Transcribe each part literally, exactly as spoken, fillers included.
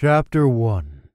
Chapter one.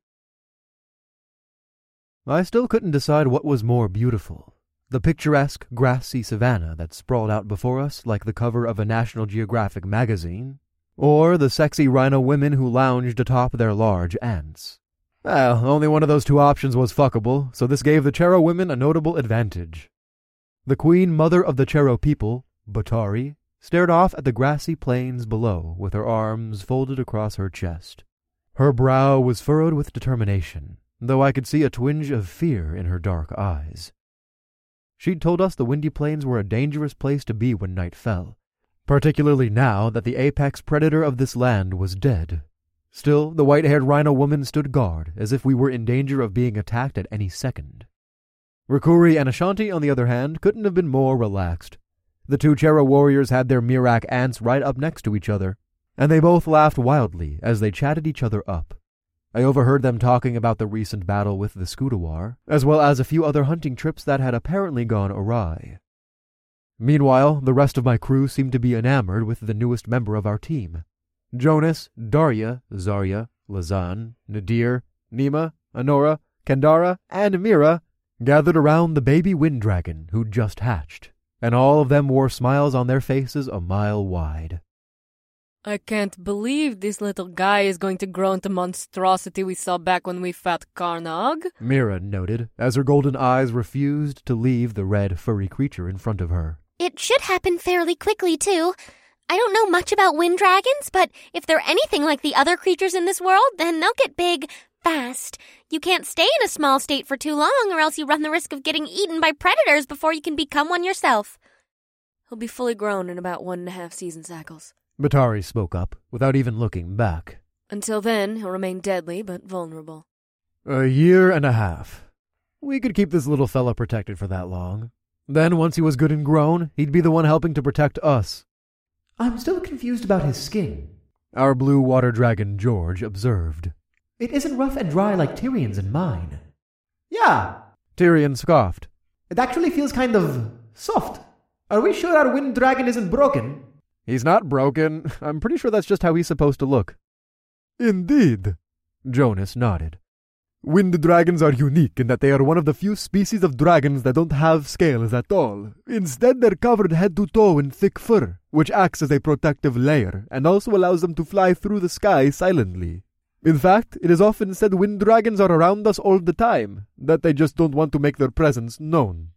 I still couldn't decide what was more beautiful, the picturesque, grassy savanna that sprawled out before us like the cover of a National Geographic magazine, or the sexy rhino women who lounged atop their large ants. Well, only one of those two options was fuckable, so this gave the Chero women a notable advantage. The queen mother of the Chero people, Batari, stared off at the grassy plains below with her arms folded across her chest. Her brow was furrowed with determination, though I could see a twinge of fear in her dark eyes. She'd told us the Windy Plains were a dangerous place to be when night fell, particularly now that the apex predator of this land was dead. Still, the white-haired rhino woman stood guard, as if we were in danger of being attacked at any second. Rukuri and Ashanti, on the other hand, couldn't have been more relaxed. The two Chero warriors had their Mirak ants right up next to each other, and they both laughed wildly as they chatted each other up. I overheard them talking about the recent battle with the Scutawar, as well as a few other hunting trips that had apparently gone awry. Meanwhile, the rest of my crew seemed to be enamored with the newest member of our team. Jonas, Daria, Zarya, Lazan, Nadir, Nima, Anora, Kandara, and Mira gathered around the baby wind dragon who'd just hatched, and all of them wore smiles on their faces a mile wide. I can't believe this little guy is going to grow into monstrosity we saw back when we fought Karnog, Mira noted, as her golden eyes refused to leave the red, furry creature in front of her. It should happen fairly quickly, too. I don't know much about wind dragons, but if they're anything like the other creatures in this world, then they'll get big fast. You can't stay in a small state for too long, or else you run the risk of getting eaten by predators before you can become one yourself. He'll be fully grown in about one and a half season cycles. Batari spoke up, without even looking back. Until then, he'll remain deadly but vulnerable. A year and a half. We could keep this little fella protected for that long. Then, once he was good and grown, he'd be the one helping to protect us. I'm still confused about his skin, our blue water dragon George observed. It isn't rough and dry like Tyrion's and mine. Yeah, Tyrion scoffed. It actually feels kind of soft. Are we sure our wind dragon isn't broken? He's not broken. I'm pretty sure that's just how he's supposed to look. Indeed, Jonas nodded. Wind dragons are unique in that they are one of the few species of dragons that don't have scales at all. Instead, they're covered head to toe in thick fur, which acts as a protective layer and also allows them to fly through the sky silently. In fact, it is often said wind dragons are around us all the time, that they just don't want to make their presence known.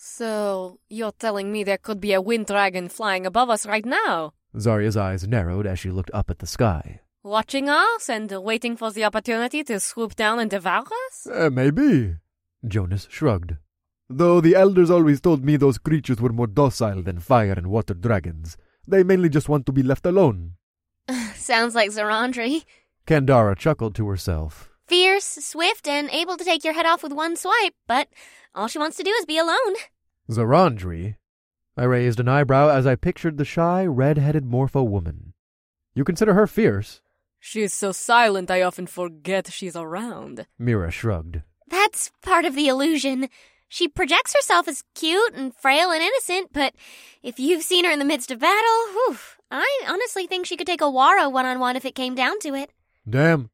So, you're telling me there could be a wind dragon flying above us right now? Zarya's eyes narrowed as she looked up at the sky. Watching us and waiting for the opportunity to swoop down and devour us? Uh, maybe, Jonas shrugged. Though the elders always told me those creatures were more docile than fire and water dragons. They mainly just want to be left alone. Sounds like Zarandri. Kandara chuckled to herself. Fierce, swift, and able to take your head off with one swipe, but all she wants to do is be alone. Zarandri? I raised an eyebrow as I pictured the shy, red-headed morpho woman. You consider her fierce? She is so silent I often forget she's around. Mira shrugged. That's part of the illusion. She projects herself as cute and frail and innocent, but if you've seen her in the midst of battle, whew, I honestly think she could take a Waro one-on-one if it came down to it. Damn.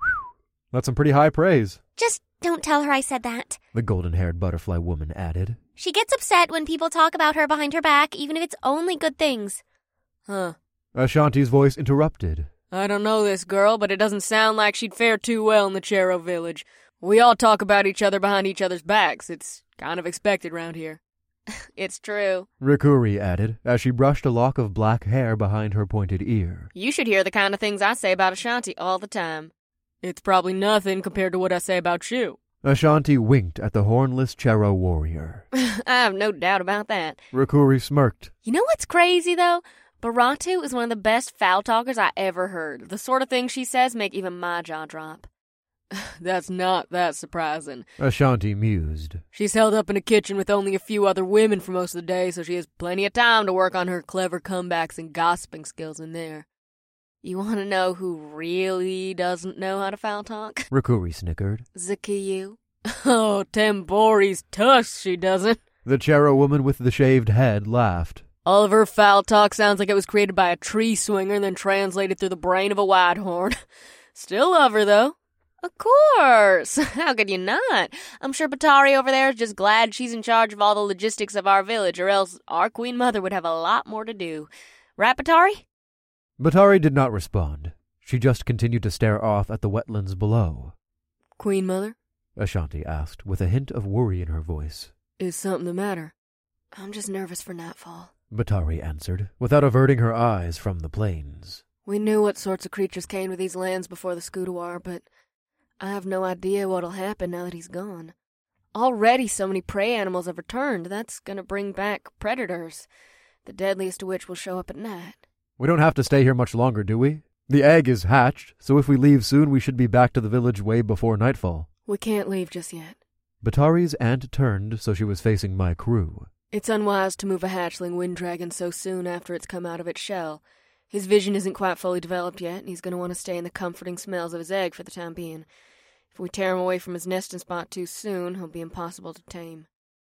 That's some pretty high praise. Just don't tell her I said that, the golden-haired butterfly woman added. She gets upset when people talk about her behind her back, even if it's only good things. Huh. Ashanti's voice interrupted. I don't know this girl, but it doesn't sound like she'd fare too well in the Chero village. We all talk about each other behind each other's backs. It's kind of expected round here. It's true, Rikuri added, as she brushed a lock of black hair behind her pointed ear. You should hear the kind of things I say about Ashanti all the time. It's probably nothing compared to what I say about you. Ashanti winked at the hornless Chero warrior. I have no doubt about that. Rikuri smirked. You know what's crazy, though? Baratu is one of the best foul talkers I ever heard. The sort of things she says make even my jaw drop. That's not that surprising. Ashanti mused. She's held up in a kitchen with only a few other women for most of the day, so she has plenty of time to work on her clever comebacks and gossiping skills in there. You want to know who really doesn't know how to foul talk? Rikuri snickered. Zakiyu. Oh, Tambori's tush, she doesn't. The Chero woman with the shaved head laughed. All of her foul talk sounds like it was created by a tree swinger and then translated through the brain of a whitehorn. Still love her, though. Of course. How could you not? I'm sure Batari over there is just glad she's in charge of all the logistics of our village, or else our Queen Mother would have a lot more to do. Right, Batari? Batari did not respond. She just continued to stare off at the wetlands below. Queen Mother? Ashanti asked, with a hint of worry in her voice. Is something the matter? I'm just nervous for nightfall, Batari answered, without averting her eyes from the plains. We knew what sorts of creatures came to these lands before the Scutawar, but I have no idea what'll happen now that he's gone. Already so many prey animals have returned. That's gonna bring back predators, the deadliest of which will show up at night. We don't have to stay here much longer, do we? The egg is hatched, so if we leave soon, we should be back to the village way before nightfall. We can't leave just yet. Batari's aunt turned so she was facing my crew. It's unwise to move a hatchling wind dragon so soon after it's come out of its shell. His vision isn't quite fully developed yet, and he's going to want to stay in the comforting smells of his egg for the time being. If we tear him away from his nesting spot too soon, he'll be impossible to tame.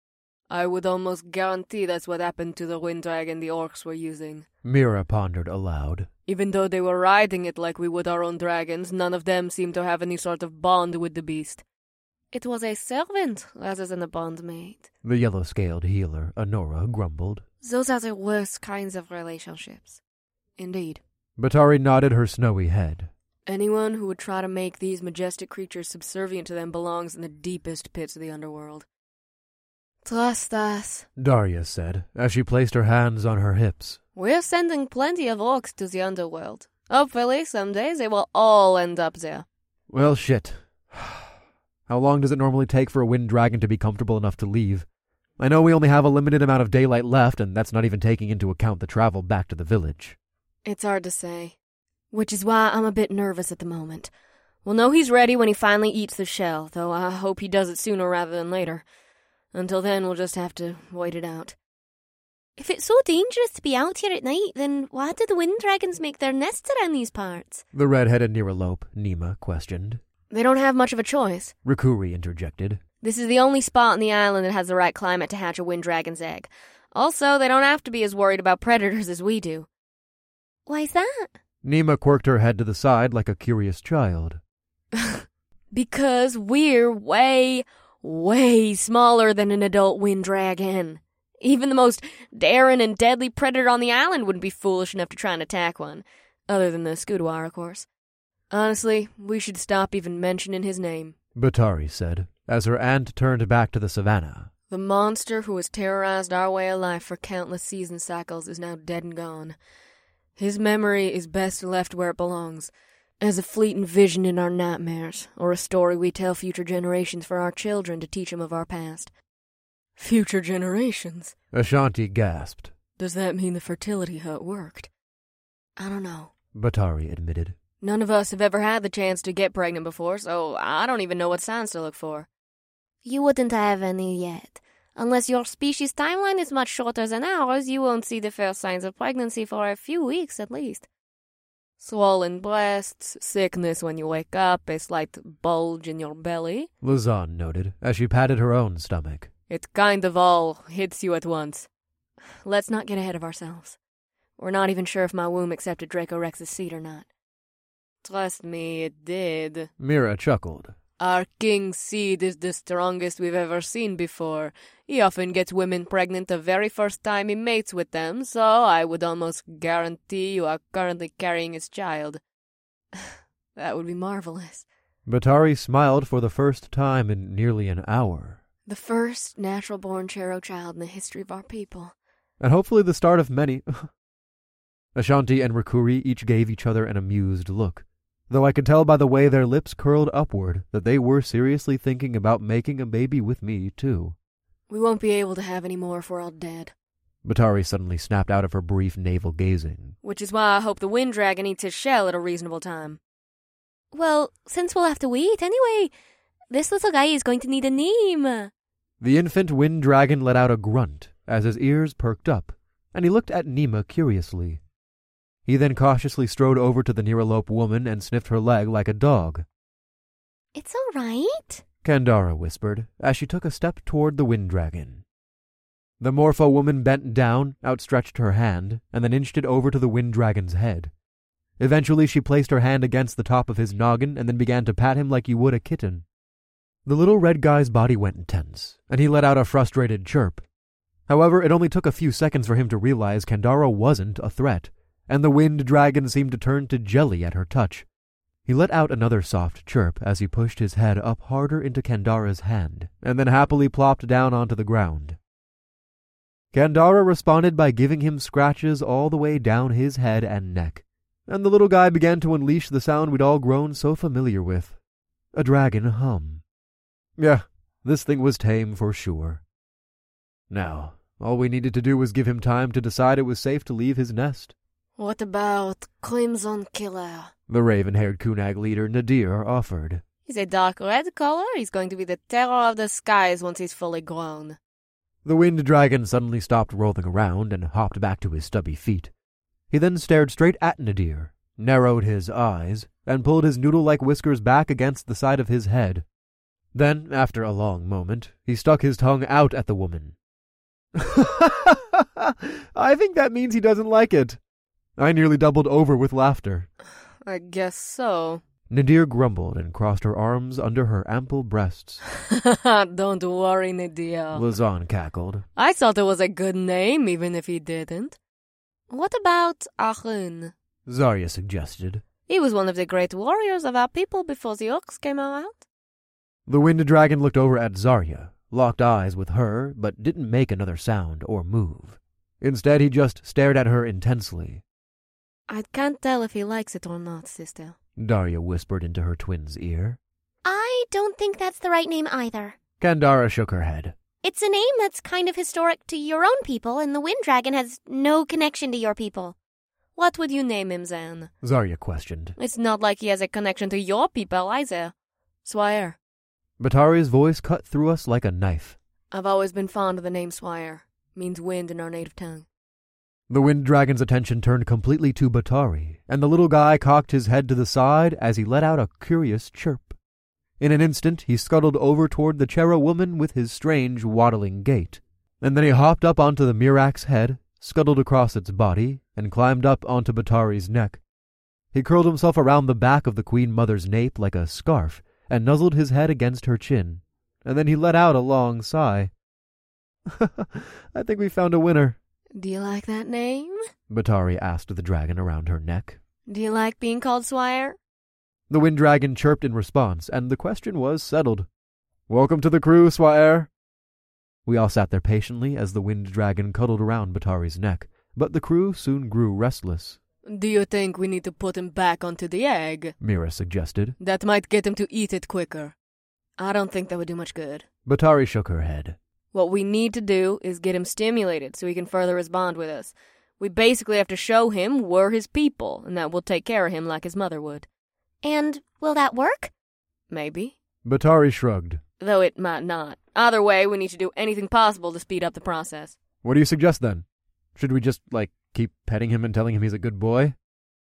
I would almost guarantee that's what happened to the wind dragon the orcs were using. Mira pondered aloud. Even though they were riding it like we would our own dragons, none of them seemed to have any sort of bond with the beast. It was a servant rather than a bondmate. The yellow-scaled healer, Honora, grumbled. Those are the worst kinds of relationships. Indeed. Batari nodded her snowy head. Anyone who would try to make these majestic creatures subservient to them belongs in the deepest pits of the underworld. Trust us, Daria said, as she placed her hands on her hips. We're sending plenty of orcs to the underworld. Hopefully, someday they will all end up there. Well, shit. How long does it normally take for a wind dragon to be comfortable enough to leave? I know we only have a limited amount of daylight left, and that's not even taking into account the travel back to the village. It's hard to say. Which is why I'm a bit nervous at the moment. We'll know he's ready when he finally eats the shell, though I hope he does it sooner rather than later. Until then, we'll just have to wait it out. If it's so dangerous to be out here at night, then why do the wind dragons make their nests around these parts? The red-headed Neuralope, Nima, questioned. They don't have much of a choice, Rikuri interjected. This is the only spot on the island that has the right climate to hatch a wind dragon's egg. Also, they don't have to be as worried about predators as we do. Why's that? Nima quirked her head to the side like a curious child. Because we're way, way smaller than an adult wind dragon. Even the most daring and deadly predator on the island wouldn't be foolish enough to try and attack one. Other than the Scutawar, of course. Honestly, we should stop even mentioning his name, Batari said, as her aunt turned back to the savannah. The monster who has terrorized our way of life for countless season cycles is now dead and gone. His memory is best left where it belongs, as a fleeting vision in our nightmares, or a story we tell future generations for our children to teach them of our past. Future generations? Ashanti gasped. Does that mean the fertility hut worked? I don't know, Batari admitted. None of us have ever had the chance to get pregnant before, so I don't even know what signs to look for. You wouldn't have any yet. Unless your species' timeline is much shorter than ours, you won't see the first signs of pregnancy for a few weeks at least. Swollen breasts, sickness when you wake up, a slight bulge in your belly. Luzon noted, as she patted her own stomach. It kind of all hits you at once. Let's not get ahead of ourselves. We're not even sure if my womb accepted Draco Rex's seed or not. Trust me, it did. Mira chuckled. Our king's seed is the strongest we've ever seen before. He often gets women pregnant the very first time he mates with them, so I would almost guarantee you are currently carrying his child. That would be marvelous. Batari smiled for the first time in nearly an hour. The first natural-born Chero child in the history of our people. And hopefully the start of many. Ashanti and Rikuri each gave each other an amused look, though I could tell by the way their lips curled upward that they were seriously thinking about making a baby with me, too. We won't be able to have any more if we're all dead. Batari suddenly snapped out of her brief navel gazing. Which is why I hope the wind dragon eats his shell at a reasonable time. Well, since we'll have to wait anyway, this little guy is going to need a name. The infant wind dragon let out a grunt as his ears perked up, and he looked at Nima curiously. He then cautiously strode over to the Neuralope woman and sniffed her leg like a dog. It's all right, Kandara whispered, as she took a step toward the wind dragon. The Morpho woman bent down, outstretched her hand, and then inched it over to the wind dragon's head. Eventually she placed her hand against the top of his noggin and then began to pat him like you would a kitten. The little red guy's body went tense, and he let out a frustrated chirp. However, it only took a few seconds for him to realize Kandara wasn't a threat, and the wind dragon seemed to turn to jelly at her touch. He let out another soft chirp as he pushed his head up harder into Kandara's hand, and then happily plopped down onto the ground. Kandara responded by giving him scratches all the way down his head and neck, and the little guy began to unleash the sound we'd all grown so familiar with. A dragon hum. Yeah, this thing was tame for sure. Now, all we needed to do was give him time to decide it was safe to leave his nest. What about Crimson Killer? The raven-haired Kunag leader Nadir offered. He's a dark red color. He's going to be the terror of the skies once he's fully grown. The wind dragon suddenly stopped rolling around and hopped back to his stubby feet. He then stared straight at Nadir, narrowed his eyes, and pulled his noodle-like whiskers back against the side of his head. Then, after a long moment, he stuck his tongue out at the woman. I think that means he doesn't like it. I nearly doubled over with laughter. I guess so. Nadir grumbled and crossed her arms under her ample breasts. Don't worry, Nadir. Lazan cackled. I thought it was a good name, even if he didn't. What about Achun? Zarya suggested. He was one of the great warriors of our people before the orcs came around. The wind dragon looked over at Zarya, locked eyes with her, but didn't make another sound or move. Instead, he just stared at her intensely. I can't tell if he likes it or not, sister. Darya whispered into her twin's ear. I don't think that's the right name either. Kandara shook her head. It's a name that's kind of historic to your own people, and the Wind Dragon has no connection to your people. What would you name him, Zan? Zarya questioned. It's not like he has a connection to your people either. Swire. Batari's voice cut through us like a knife. I've always been fond of the name Swire. Means wind in our native tongue. The wind dragon's attention turned completely to Batari, and the little guy cocked his head to the side as he let out a curious chirp. In an instant, he scuttled over toward the Chera woman with his strange, waddling gait, and then he hopped up onto the Mirak's head, scuttled across its body, and climbed up onto Batari's neck. He curled himself around the back of the Queen Mother's nape like a scarf, and nuzzled his head against her chin, and then he let out a long sigh. I think we found a winner. Do you like that name? Batari asked the dragon around her neck. Do you like being called Swire? The wind dragon chirped in response, and the question was settled. Welcome to the crew, Swire. We all sat there patiently as the wind dragon cuddled around Batari's neck, but the crew soon grew restless. Do you think we need to put him back onto the egg? Mira suggested. That might get him to eat it quicker. I don't think that would do much good. Batari shook her head. What we need to do is get him stimulated so he can further his bond with us. We basically have to show him we're his people, and that we'll take care of him like his mother would. And will that work? Maybe. Batari shrugged. Though it might not. Either way, we need to do anything possible to speed up the process. What do you suggest, then? Should we just, like, keep petting him and telling him he's a good boy?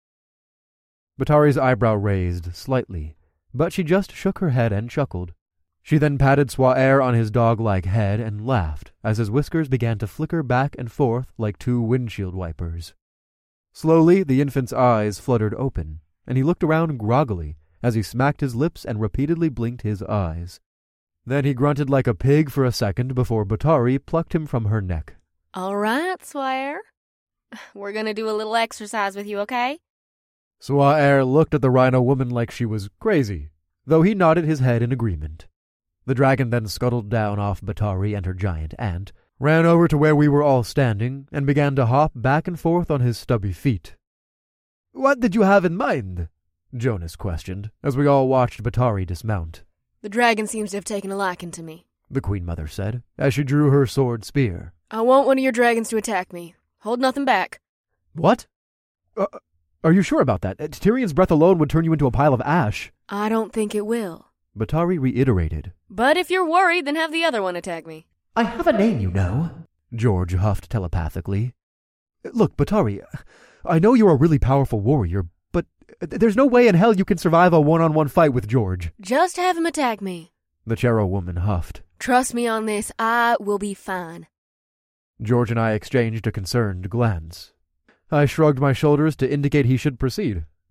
Batari's eyebrow raised slightly, but she just shook her head and chuckled. She then patted Swire on his dog-like head and laughed as his whiskers began to flicker back and forth like two windshield wipers. Slowly, the infant's eyes fluttered open, and he looked around groggily as he smacked his lips and repeatedly blinked his eyes. Then he grunted like a pig for a second before Batari plucked him from her neck. All right, Swire. We're gonna do a little exercise with you, okay? Swire looked at the rhino woman like she was crazy, though he nodded his head in agreement. The dragon then scuttled down off Batari and her giant aunt, ran over to where we were all standing, and began to hop back and forth on his stubby feet. "What did you have in mind?" Jonas questioned, as we all watched Batari dismount. The dragon seems to have taken a liking to me, the Queen Mother said, as she drew her sword spear. I want one of your dragons to attack me. Hold nothing back. What? Uh, are you sure about that? Tyrion's breath alone would turn you into a pile of ash. I don't think it will. Batari reiterated. But if you're worried, then have the other one attack me. I have a name, you know, George huffed telepathically. Look, Batari, I know you're a really powerful warrior, but there's no way in hell you can survive a one-on-one fight with George. Just have him attack me, the Chero woman huffed. Trust me on this, I will be fine. George and I exchanged a concerned glance. I shrugged my shoulders to indicate he should proceed,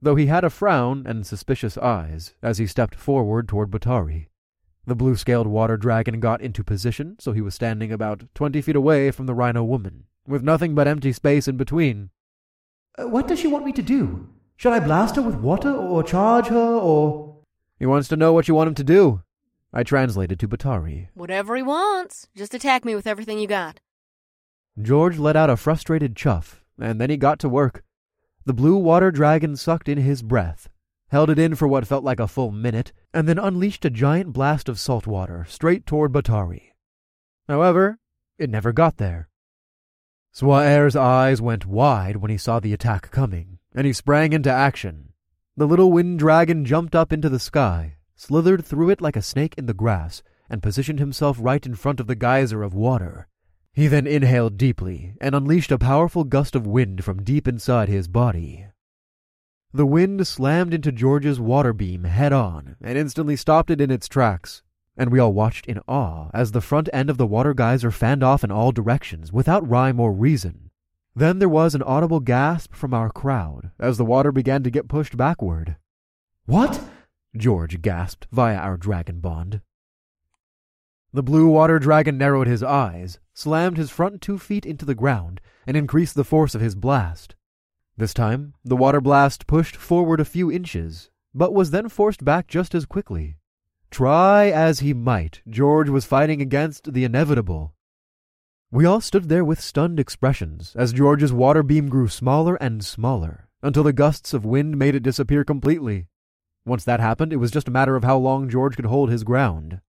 though he had a frown and suspicious eyes as he stepped forward toward Batari. The blue-scaled water dragon got into position, so he was standing about twenty feet away from the rhino woman, with nothing but empty space in between. Uh, what does she want me to do? Should I blast her with water, or charge her, or... He wants to know what you want him to do. I translated to Batari. Whatever he wants. Just attack me with everything you got. George let out a frustrated chuff, and then he got to work. The blue water dragon sucked in his breath, held it in for what felt like a full minute, and then unleashed a giant blast of salt water straight toward Batari. However, it never got there. Swaer's eyes went wide when he saw the attack coming, and he sprang into action. The little wind dragon jumped up into the sky, slithered through it like a snake in the grass, and positioned himself right in front of the geyser of water. He then inhaled deeply and unleashed a powerful gust of wind from deep inside his body. The wind slammed into George's water beam head-on and instantly stopped it in its tracks, and we all watched in awe as the front end of the water geyser fanned off in all directions without rhyme or reason. Then there was an audible gasp from our crowd as the water began to get pushed backward. "What?" George gasped via our dragon bond. The blue water dragon narrowed his eyes, slammed his front two feet into the ground, and increased the force of his blast. This time, the water blast pushed forward a few inches, but was then forced back just as quickly. Try as he might, George was fighting against the inevitable. We all stood there with stunned expressions as George's water beam grew smaller and smaller, until the gusts of wind made it disappear completely. Once that happened, it was just a matter of how long George could hold his ground.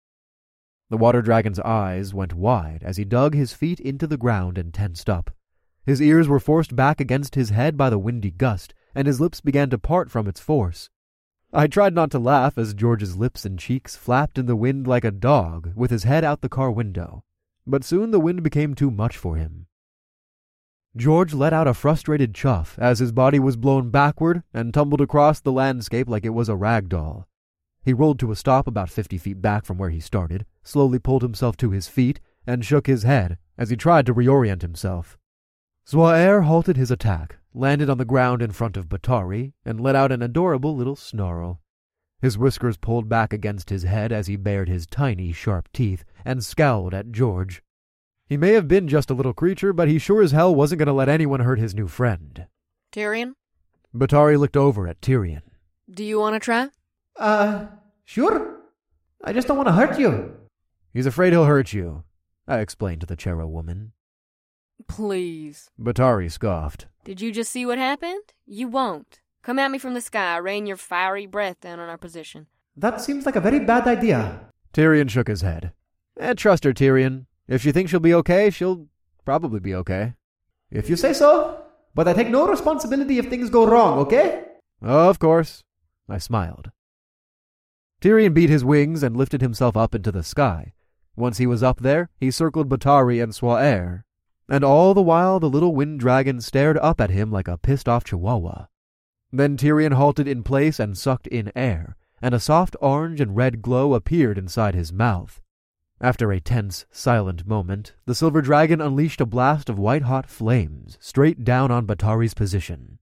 The water dragon's eyes went wide as he dug his feet into the ground and tensed up. His ears were forced back against his head by the windy gust, and his lips began to part from its force. I tried not to laugh as George's lips and cheeks flapped in the wind like a dog with his head out the car window, but soon the wind became too much for him. George let out a frustrated chuff as his body was blown backward and tumbled across the landscape like it was a rag doll. He rolled to a stop about fifty feet back from where he started, slowly pulled himself to his feet, and shook his head as he tried to reorient himself. Swaer halted his attack, landed on the ground in front of Batari, and let out an adorable little snarl. His whiskers pulled back against his head as he bared his tiny, sharp teeth and scowled at George. He may have been just a little creature, but he sure as hell wasn't going to let anyone hurt his new friend. Tyrion? Batari looked over at Tyrion. Do you want to try? Uh, sure. I just don't want to hurt you. He's afraid he'll hurt you, I explained to the Chero woman. Please. Batari scoffed. Did you just see what happened? You won't. Come at me from the sky, rain your fiery breath down on our position. That seems like a very bad idea. Tyrion shook his head. Eh, trust her, Tyrion. If she thinks she'll be okay, she'll probably be okay. If you say so, but I take no responsibility if things go wrong, okay? Of course. I smiled. Tyrion beat his wings and lifted himself up into the sky. Once he was up there, he circled Batari and Swaer, and all the while the little wind dragon stared up at him like a pissed-off chihuahua. Then Tyrion halted in place and sucked in air, and a soft orange and red glow appeared inside his mouth. After a tense, silent moment, the silver dragon unleashed a blast of white-hot flames straight down on Batari's position.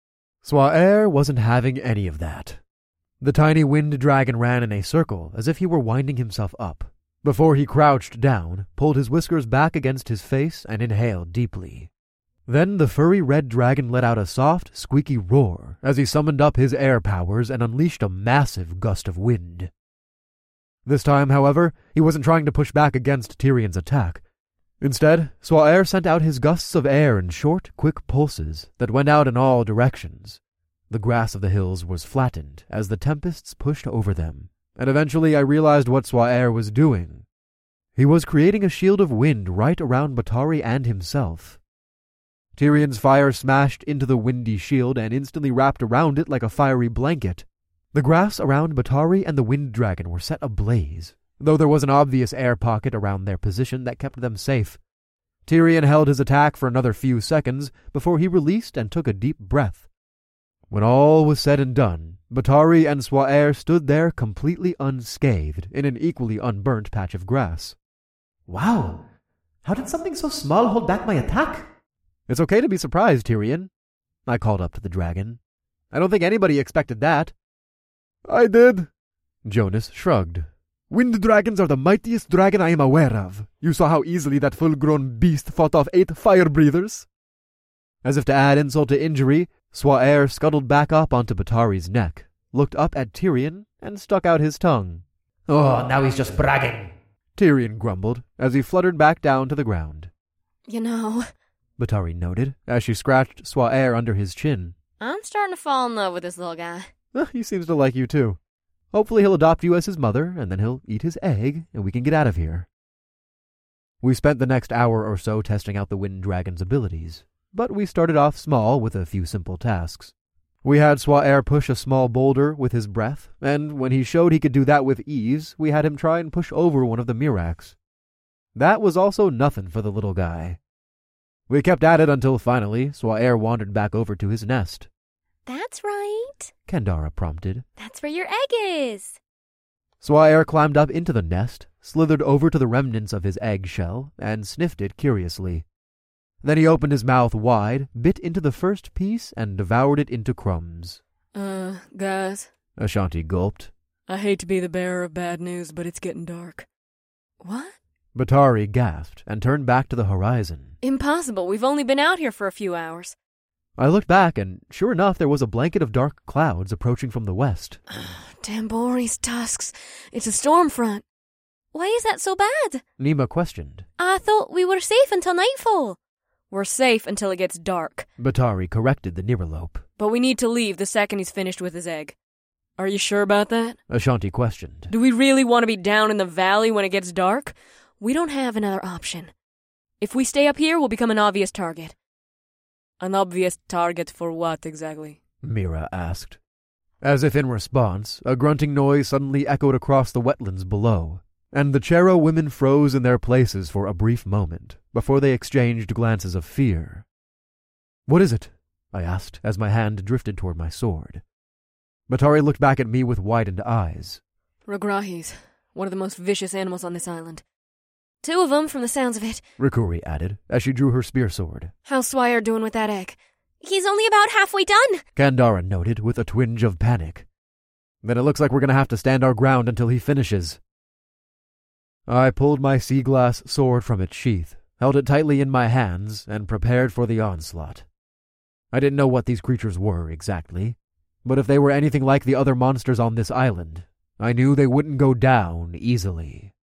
Swaer wasn't having any of that. The tiny wind dragon ran in a circle as if he were winding himself up, before he crouched down, pulled his whiskers back against his face, and inhaled deeply. Then the furry red dragon let out a soft, squeaky roar as he summoned up his air powers and unleashed a massive gust of wind. This time, however, he wasn't trying to push back against Tyrion's attack. Instead, Swaer sent out his gusts of air in short, quick pulses that went out in all directions. The grass of the hills was flattened as the tempests pushed over them, and eventually I realized what Swaer was doing. He was creating a shield of wind right around Batari and himself. Tyrion's fire smashed into the windy shield and instantly wrapped around it like a fiery blanket. The grass around Batari and the wind dragon were set ablaze, though there was an obvious air pocket around their position that kept them safe. Tyrion held his attack for another few seconds before he released and took a deep breath. When all was said and done, Batari and Swaer stood there completely unscathed in an equally unburnt patch of grass. Wow! How did something so small hold back my attack? It's okay to be surprised, Tyrion, I called up to the dragon. I don't think anybody expected that. I did. Jonas shrugged. Wind dragons are the mightiest dragon I am aware of. You saw how easily that full-grown beast fought off eight fire-breathers. As if to add insult to injury, Swaer scuttled back up onto Batari's neck, looked up at Tyrion, and stuck out his tongue. Oh, now he's just bragging, Tyrion grumbled as he fluttered back down to the ground. You know, Batari noted as she scratched Swaer under his chin. I'm starting to fall in love with this little guy. Eh, he seems to like you too. Hopefully he'll adopt you as his mother, and then he'll eat his egg, and we can get out of here. We spent the next hour or so testing out the Wind Dragon's abilities, but we started off small with a few simple tasks. We had Swaer push a small boulder with his breath, and when he showed he could do that with ease, we had him try and push over one of the Miracs. That was also nothing for the little guy. We kept at it until finally Swaer wandered back over to his nest. That's right, Kandara prompted. That's where your egg is. Swaer climbed up into the nest, slithered over to the remnants of his egg shell, and sniffed it curiously. Then he opened his mouth wide, bit into the first piece, and devoured it into crumbs. Uh, guys, Ashanti gulped. I hate to be the bearer of bad news, but it's getting dark. What? Batari gasped and turned back to the horizon. Impossible. We've only been out here for a few hours. I looked back, and sure enough, there was a blanket of dark clouds approaching from the west. Tambori's tusks. It's a storm front. Why is that so bad? Nima questioned. I thought we were safe until nightfall. We're safe until it gets dark. Batari corrected the Niralope. But we need to leave the second he's finished with his egg. Are you sure about that? Ashanti questioned. Do we really want to be down in the valley when it gets dark? We don't have another option. If we stay up here, we'll become an obvious target. An obvious target for what, exactly? Mira asked. As if in response, a grunting noise suddenly echoed across the wetlands below, and the Chero women froze in their places for a brief moment, before they exchanged glances of fear. What is it? I asked, as my hand drifted toward my sword. Batari looked back at me with widened eyes. Ragrahis, one of the most vicious animals on this island. Two of them, from the sounds of it, Rikuri added, as she drew her spear sword. How's Swaer doing with that egg? He's only about halfway done, Kandara noted with a twinge of panic. Then it looks like we're going to have to stand our ground until he finishes. I pulled my sea glass sword from its sheath, held it tightly in my hands, and prepared for the onslaught. I didn't know what these creatures were exactly, but if they were anything like the other monsters on this island, I knew they wouldn't go down easily.